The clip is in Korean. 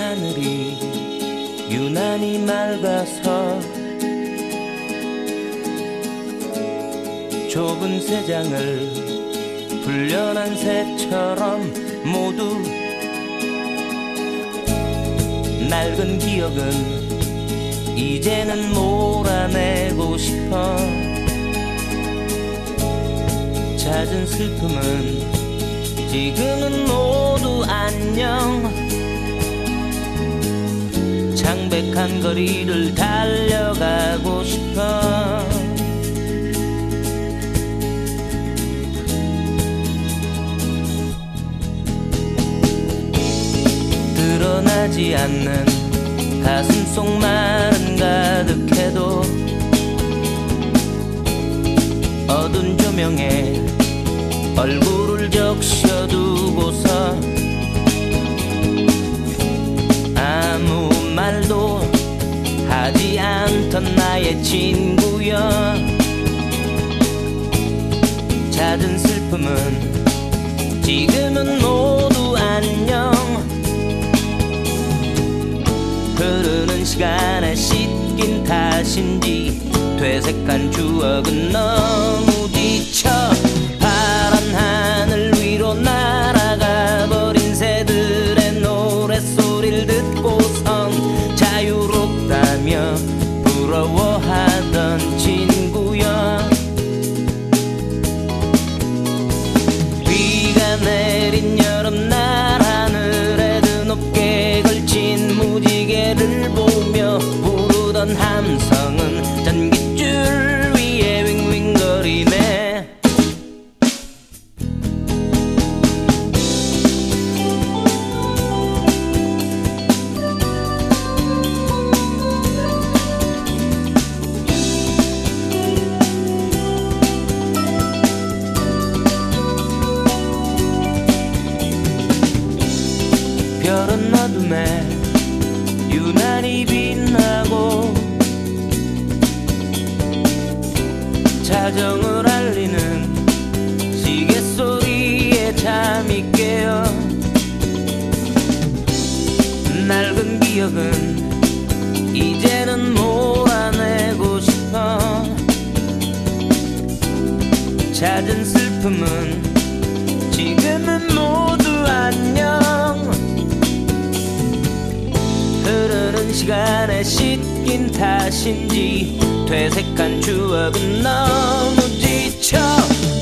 하늘이 유난히 맑아서 좁은 세상을 불련한 새처럼 모두 낡은 기억은 이제는 몰아내고 싶어. 잦은 슬픔은 지금은 모두 안녕. 창백한 거리를 달려가고 싶어. 드러나지 않는 가슴 속 말은 가득해도 어두운 조명에 얼굴을 적셔두고서 아무 말도 하지 않던 나의 친구여. 잦은 슬픔은 지금은 모두 안녕. 흐르는 시간에 씻긴 탓인지 퇴색한 추억은 너무 지쳐. 파란 하늘 위로 날아가 버린 새들의 노랫소리를 듣고선 자유롭다며 부러워하던 친구여. 비가 내린 여름날 하늘에 드높게 걸친 무지개를 보며 부르던 함성은 전깃줄 위에 윙윙거리네. 별은 어둠에 유난히 빛나고 자정을 알리는 시계 소리에 잠이 깨어. 낡은 기억은 이제는 몰아내고 싶어. 잦은 슬픔은 지금은 모두 안녕. 흐르는 시간에 씻긴 탓인지 퇴색한 추억은 너무 지쳐.